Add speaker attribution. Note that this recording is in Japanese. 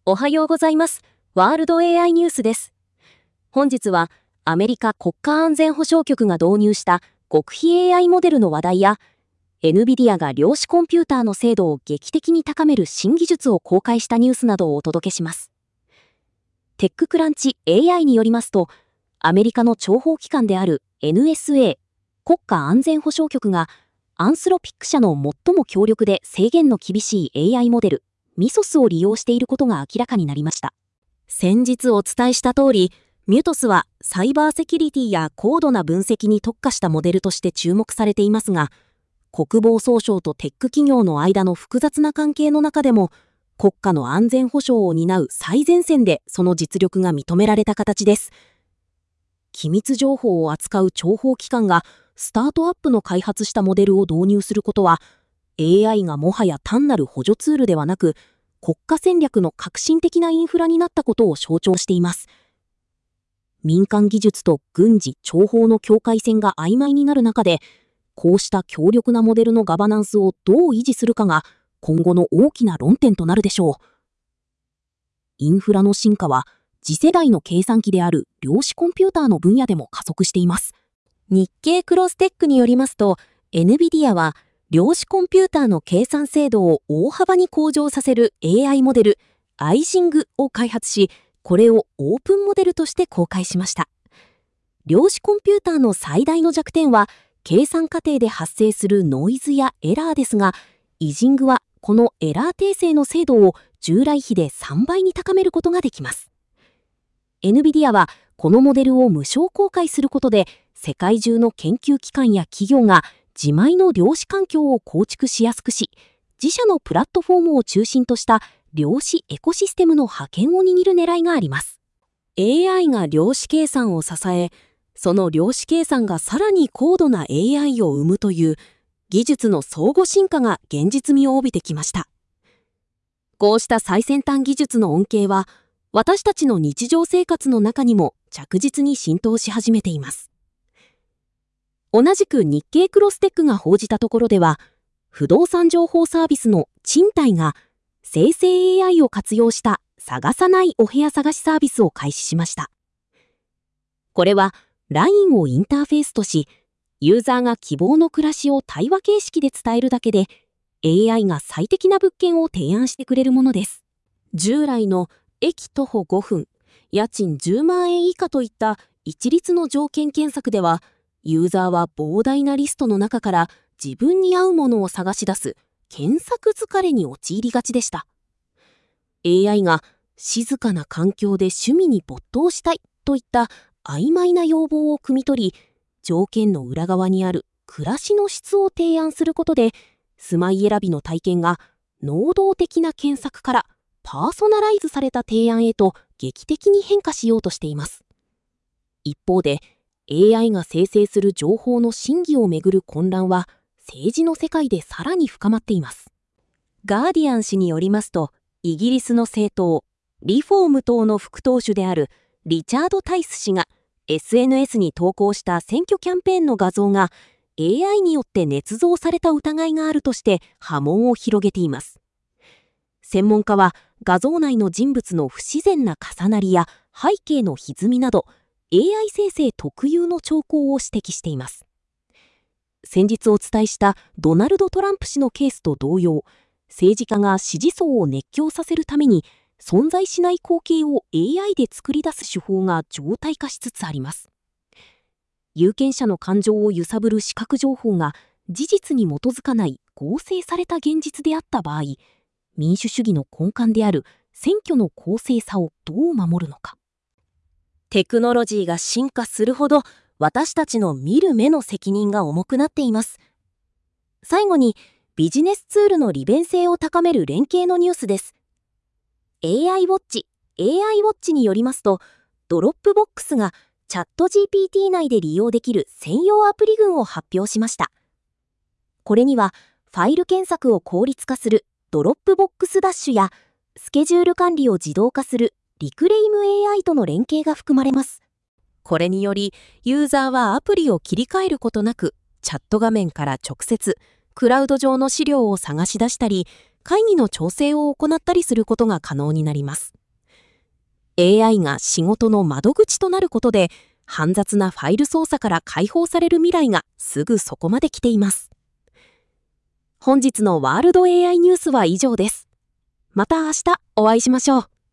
Speaker 1: おはようございます。ワールド AI ニュースです。本日はアメリカ国家安全保障局が導入した極秘 AI モデルの話題や、NVIDIA が量子コンピューターの精度を劇的に高める新技術を公開したニュースなどをお届けします。テッククランチ AI によりますと、アメリカの諜報機関である NSA 国家安全保障局がアンスロピック社の最も強力で制限の厳しい AI モデルミソスを利用していることが明らかになりました。先日お伝えした通り、ミュトスはサイバーセキュリティや高度な分析に特化したモデルとして注目されていますが、国防総省とテック企業の間の複雑な関係の中でも、国家の安全保障を担う最前線でその実力が認められた形です。機密情報を扱う諜報機関がスタートアップの開発したモデルを導入することは、AI がもはや単なる補助ツールではなく、国家戦略の革新的なインフラになったことを象徴しています。民間技術と軍事・諜報の境界線が曖昧になる中で、こうした強力なモデルのガバナンスをどう維持するかが今後の大きな論点となるでしょう。インフラの進化は次世代の計算機である量子コンピューターの分野でも加速しています。日経クロステックによりますと、NVIDIA は量子コンピューターの計算精度を大幅に向上させる AI モデル、アイジングを開発し、これをオープンモデルとして公開しました。量子コンピューターの最大の弱点は、計算過程で発生するノイズやエラーですが、イジングはこのエラー訂正の精度を従来比で3倍に高めることができます。NVIDIA はこのモデルを無償公開することで、世界中の研究機関や企業が自前の量子環境を構築しやすくし、自社のプラットフォームを中心とした量子エコシステムの覇権を握る狙いがあります。AI が量子計算を支え、その量子計算がさらに高度な AI を生むという技術の相互進化が現実味を帯びてきました。こうした最先端技術の恩恵は、私たちの日常生活の中にも着実に浸透し始めています。同じく日経クロステックが報じたところでは、不動産情報サービスの賃貸が生成 AI を活用した探さないお部屋探しサービスを開始しました。これは LINE をインターフェースとし、ユーザーが希望の暮らしを対話形式で伝えるだけで、AI が最適な物件を提案してくれるものです。従来の駅徒歩5分、家賃10万円以下といった一律の条件検索では、ユーザーは膨大なリストの中から自分に合うものを探し出す検索疲れに陥りがちでした。AI が静かな環境で趣味に没頭したいといった曖昧な要望を汲み取り、条件の裏側にある暮らしの質を提案することで、住まい選びの体験が能動的な検索からパーソナライズされた提案へと劇的に変化しようとしています。一方で、AI が生成する情報の真偽をめぐる混乱は政治の世界でさらに深まっています。ガーディアン紙によりますと、イギリスの政党、リフォーム党の副党首であるリチャード・タイス氏が SNS に投稿した選挙キャンペーンの画像が AI によって捏造された疑いがあるとして波紋を広げています。専門家は画像内の人物の不自然な重なりや背景の歪みなど、AI 生成特有の兆候を指摘しています。先日お伝えしたドナルド・トランプ氏のケースと同様、政治家が支持層を熱狂させるために存在しない光景を AI で作り出す手法が常態化しつつあります。有権者の感情を揺さぶる視覚情報が事実に基づかない合成された現実であった場合、民主主義の根幹である選挙の公正さをどう守るのか。テクノロジーが進化するほど私たちの見る目の責任が重くなっています。最後にビジネスツールの利便性を高める連携のニュースです。AI ウォッチによりますと、ドロップボックスがチャット GPT 内で利用できる専用アプリ群を発表しました。これにはファイル検索を効率化するドロップボックスダッシュやスケジュール管理を自動化するリクレイム AI との連携が含まれます。これにより、ユーザーはアプリを切り替えることなく、チャット画面から直接、クラウド上の資料を探し出したり、会議の調整を行ったりすることが可能になります。 AI が仕事の窓口となることで、煩雑なファイル操作から解放される未来がすぐそこまで来ています。本日のワールド AI ニュースは以上です。また明日お会いしましょう。